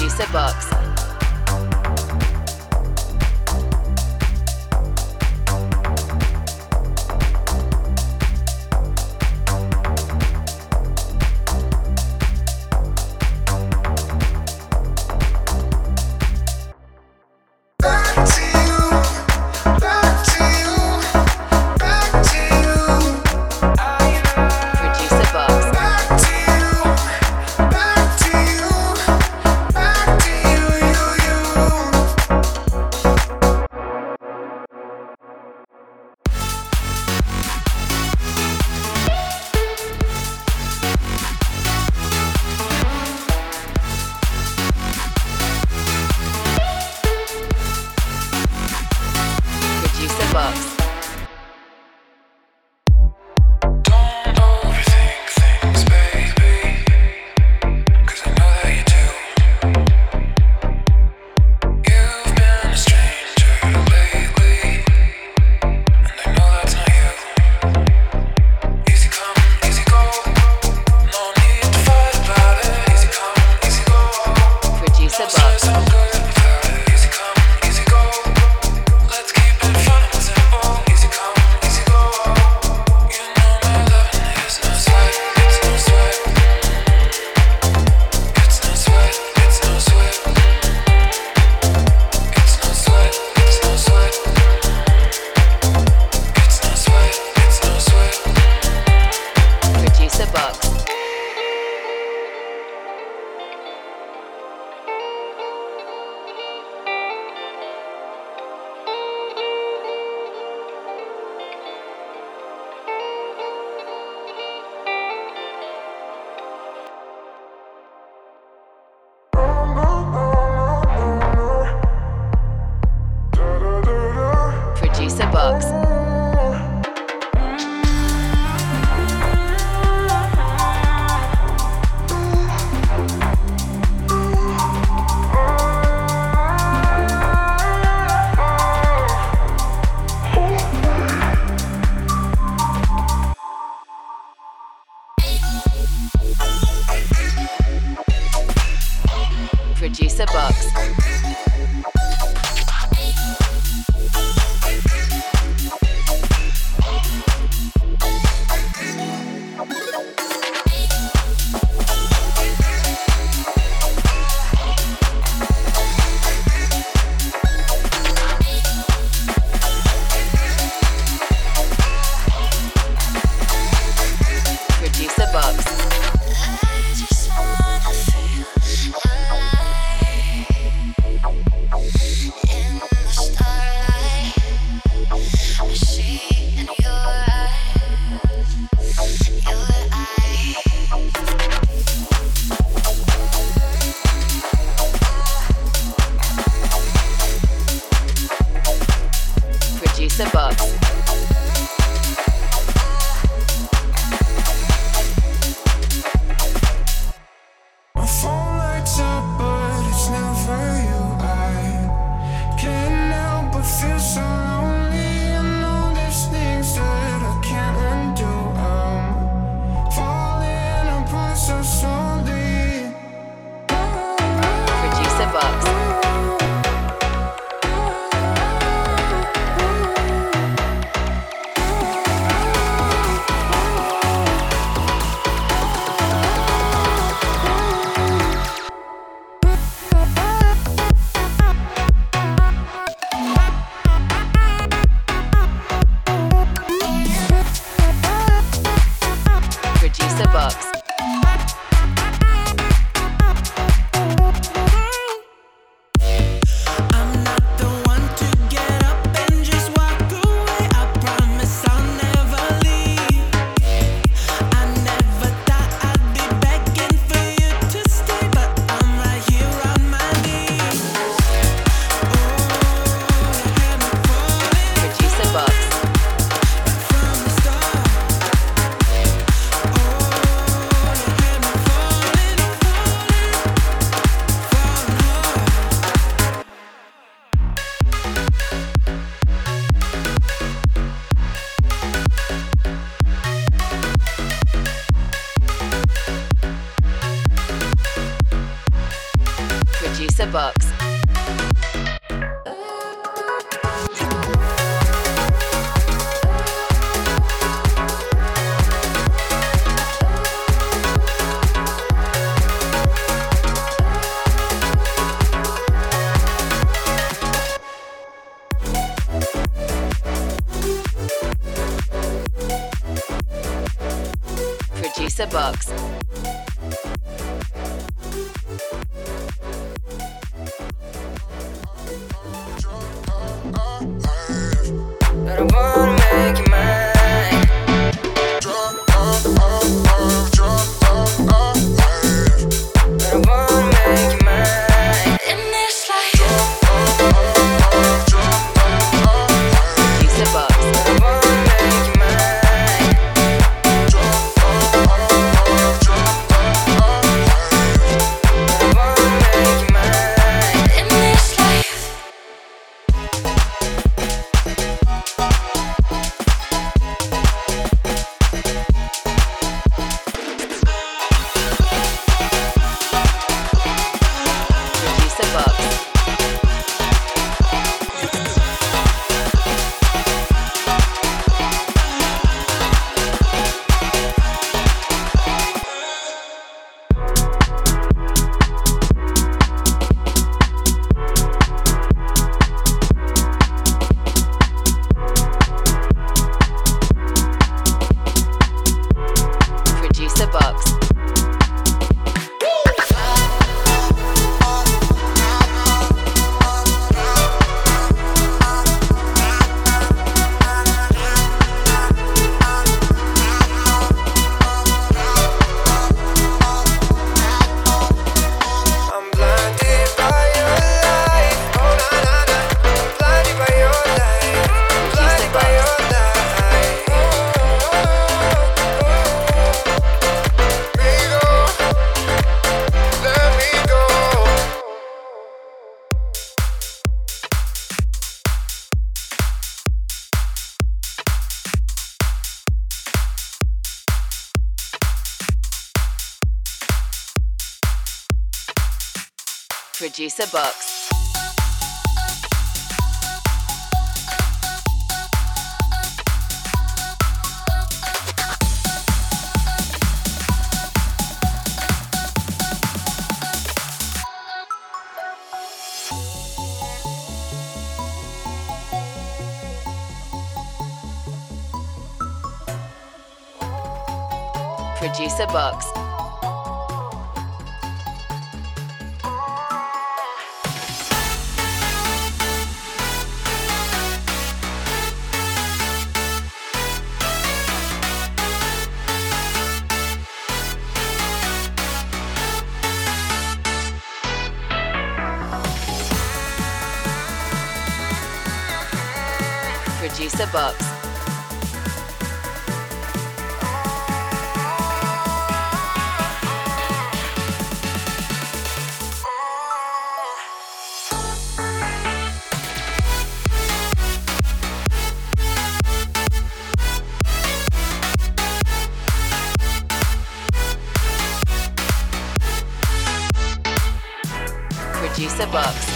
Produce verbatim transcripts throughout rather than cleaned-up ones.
Producer Box. Box. Producer Box. Producer Box. My phone lights up, but it's never you. I can't help but feel so lonely. I know there's things that I can't undo. I'm falling apart so slowly. Producer Box. Producer Box. Producer Box. Producer Box. But I wanna make you mine. But I wanna make you mine. In this life. Producer Box. But I wanna make you mine. But I wanna make you mine. In this life. Producer Box. Producer Box. I'm blinded by your light. Oh na na na. I'm blinded by your light. Blinded by your light. Let me go. Let me go. Producer Box. Producer Box. Producer Box. Producer Box.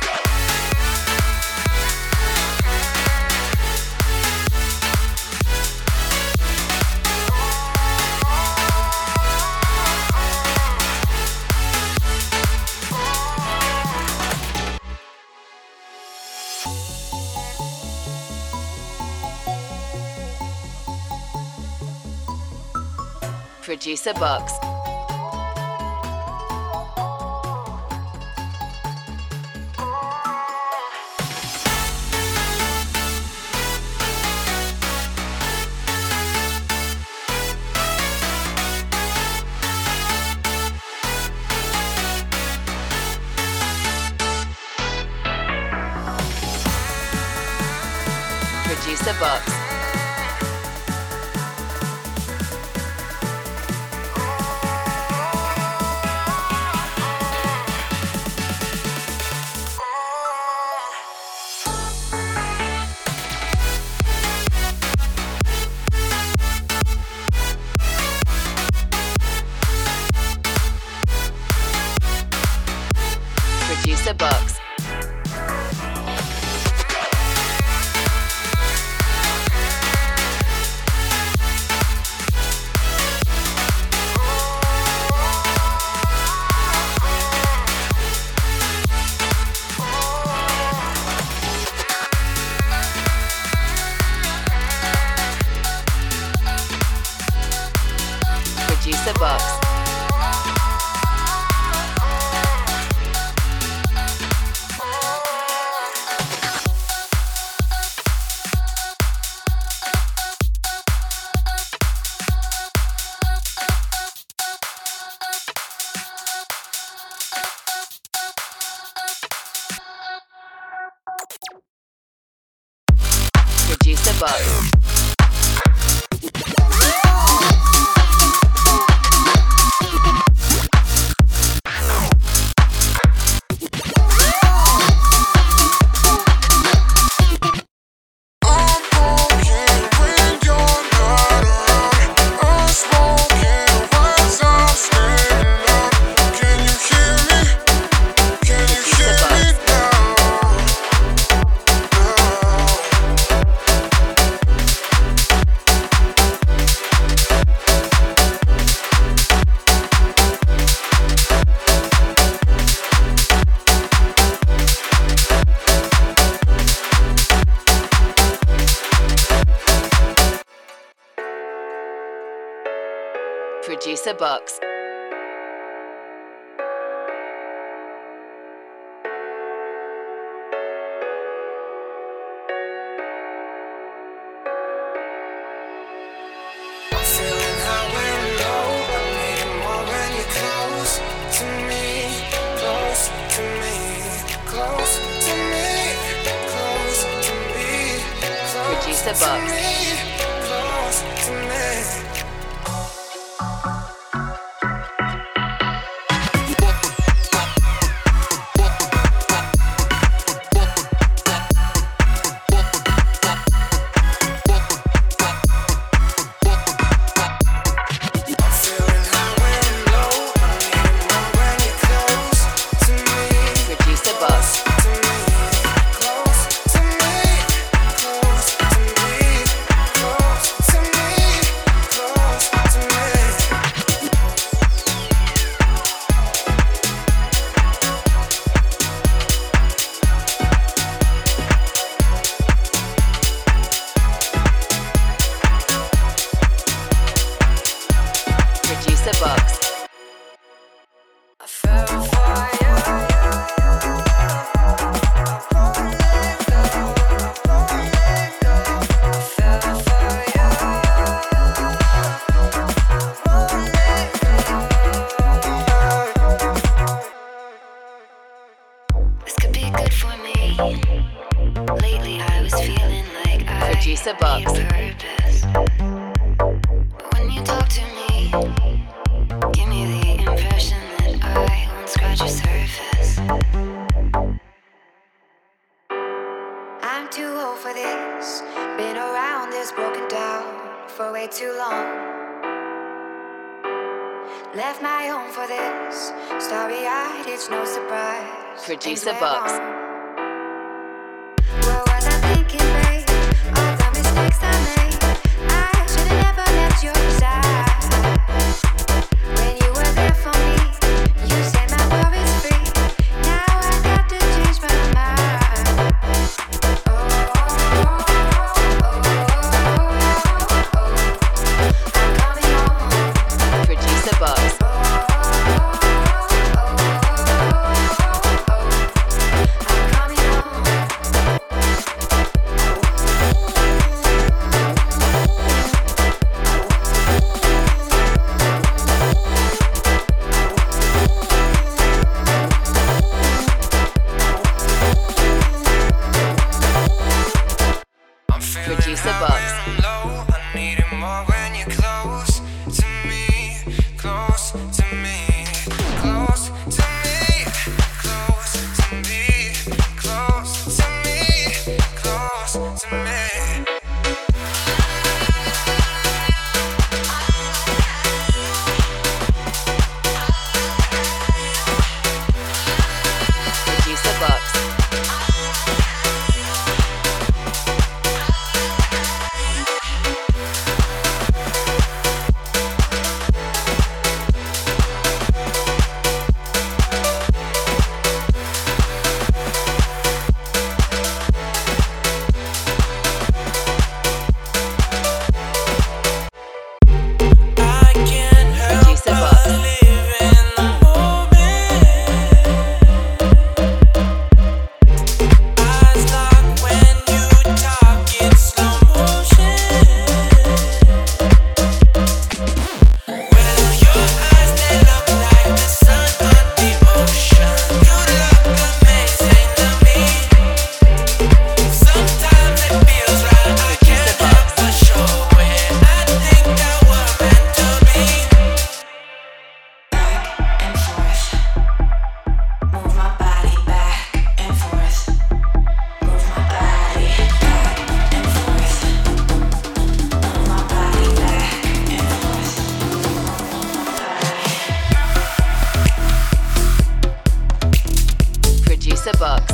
Producer Box. Producer Box. Producer Box. Producer Box. Producer Box. Producer Box. Feeling high when low, I need it more when you're close to me, close to me, close to me, close to me, close Producer to Box. me, close to me. Producer Box. Producer Box. This could be good for me. Lately I was feeling like I Producer Box. need a purpose. But when you talk to me, give me the impression that I won't scratch your surface. I'm too old for this. Been around this, broken down for way too long. Left my home for this. Starry-eyed, it's no surprise. Producer Things went Box. wrong. What was I thinking, babe? All the mistakes I made. I should've never left your side. When you were there for me, you set my worries free. Now I got to change my mind. Oh, oh, oh, oh, oh, oh. I'm coming home. Producer Box. I'm coming home. Producer Box.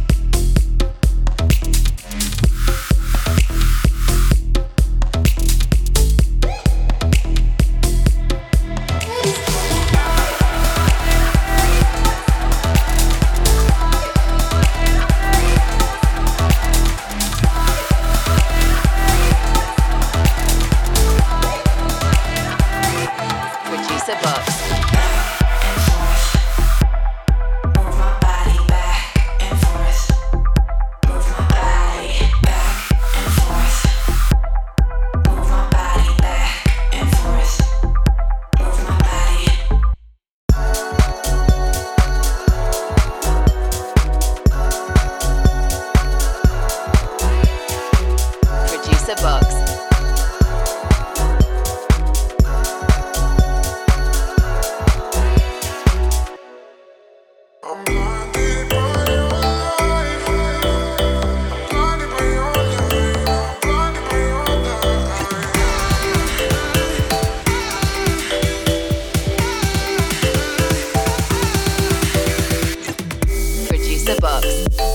Producer Box. Producer Box. I'm blinded by your light, blinded by your light, blinded by your Producer Box.